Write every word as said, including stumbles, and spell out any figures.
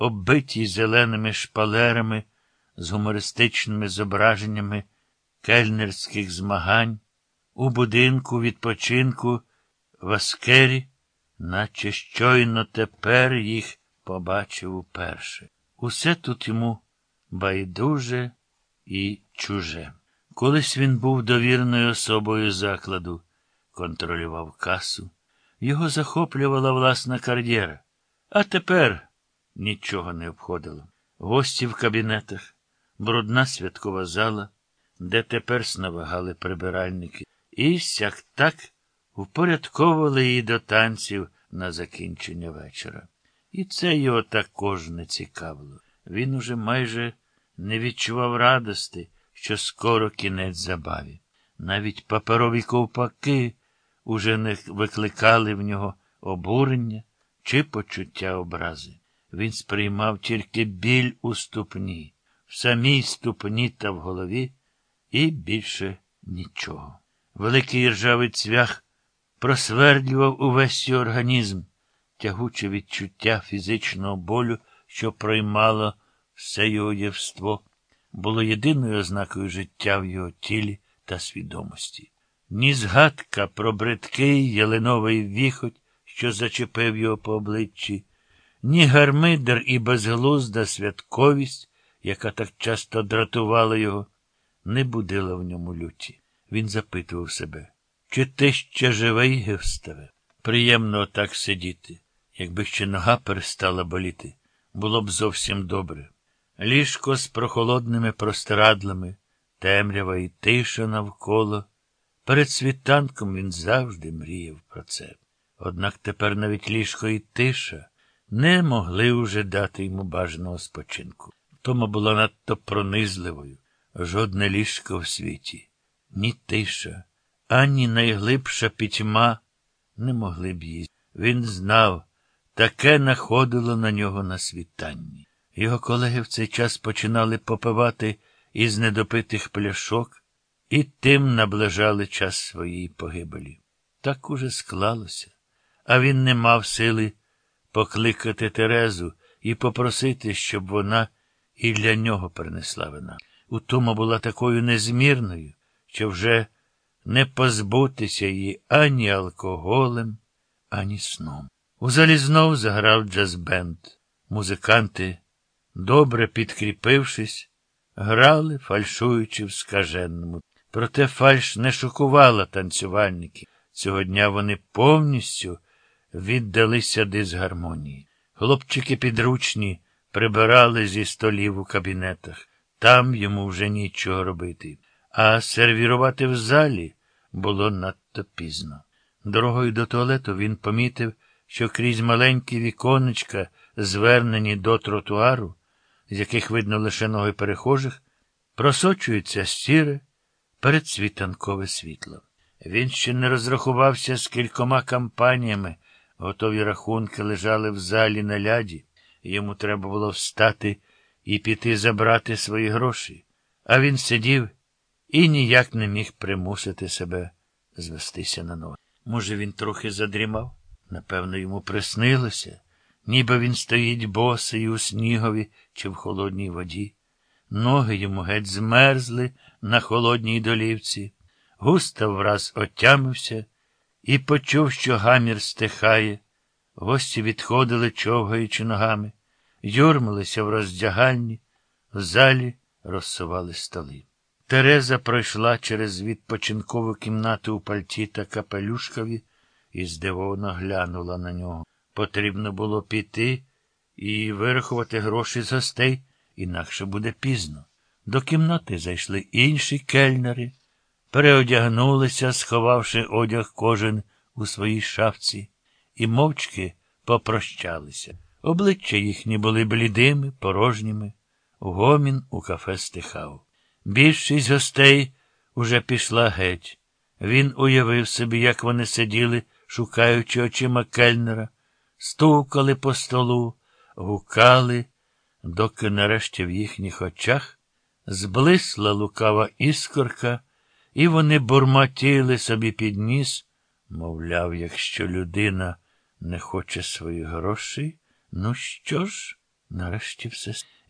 оббитій зеленими шпалерами з гумористичними зображеннями кельнерських змагань, у будинку відпочинку в Аскері, наче щойно тепер їх побачив уперше. Усе тут йому байдуже і чуже. Колись він був довірною особою закладу, контролював касу. Його захоплювала власна кар'єра. А тепер нічого не обходило. Гості в кабінетах, брудна святкова зала, де тепер сновигали прибиральники, і сяк-так впорядковували її до танців на закінчення вечора. І це його також не цікавило. Він уже майже не відчував радости, що скоро кінець забаві. Навіть паперові ковпаки уже не викликали в нього обурення чи почуття образи. Він сприймав тільки біль у ступні, в самій ступні та в голові, і більше нічого. Великий іржавий цвях просвердлював увесь його організм, тягуче відчуття фізичного болю, що проймало все його євство, було єдиною ознакою життя в його тілі та свідомості. Ні згадка про бридкий ялиновий віхоть, що зачепив його по обличчі, ні гармидер і безглузда святковість, яка так часто дратувала його, не будила в ньому люті. Він запитував себе, чи ти ще живий, Гюставе? Приємно отак сидіти. Якби ще нога перестала боліти, було б зовсім добре. Ліжко з прохолодними простирадлами, темрява і тиша навколо. Перед світанком він завжди мріяв про це. Однак тепер навіть ліжко і тиша не могли уже дати йому бажаного спочинку. Втома була надто пронизливою. Жодне ліжко в світі, ні тиша, ані найглибша пітьма не могли б її. Він знав, таке находило на нього на світанні. Його колеги в цей час починали попивати із недопитих пляшок і тим наближали час своєї погибелі. Так уже склалося, а він не мав сили покликати Терезу і попросити, щоб вона і для нього принесла вина. Утома була такою незмірною, що вже не позбутися її ані алкоголем, ані сном. У залі знов заграв джаз-бенд. Музиканти, добре підкріпившись, грали, фальшуючи в скаженному. Проте фальш не шокувала танцювальників. Цього дня вони повністю віддалися дисгармонії. Хлопчики підручні прибирали зі столів у кабінетах. Там йому вже нічого робити. А сервірувати в залі було надто пізно. Дорогою до туалету він помітив, що крізь маленькі віконечка, звернені до тротуару, з яких видно лише ноги перехожих, просочується сіре передсвітанкове світло. Він ще не розрахувався з кількома кампаніями, готові рахунки лежали в залі на ляді, і йому треба було встати і піти забрати свої гроші. А він сидів і ніяк не міг примусити себе звестися на ноги. Може, він трохи задрімав? Напевно, йому приснилося, ніби він стоїть босий у снігові чи в холодній воді. Ноги йому геть змерзли на холодній долівці. Густав враз отямився і почув, що гамір стихає. Гості відходили, човгаючи ногами, юрмилися в роздягальні, в залі розсували столи. Тереза пройшла через відпочинкову кімнату у пальті та капелюшкові і здивовано глянула на нього. Потрібно було піти і вирахувати гроші з гостей, інакше буде пізно. До кімнати зайшли інші кельнери, переодягнулися, сховавши одяг кожен у своїй шафці, і мовчки попрощалися. Обличчя їхні були блідими, порожніми. Гомін у кафе стихав. Більшість гостей уже пішла геть. Він уявив собі, як вони сиділи, шукаючи очима кельнера, стукали по столу, гукали, доки нарешті в їхніх очах зблисла лукава іскорка, і вони бурмотіли собі під ніс, мовляв, якщо людина не хоче своїх грошей, ну що ж, Нарешті все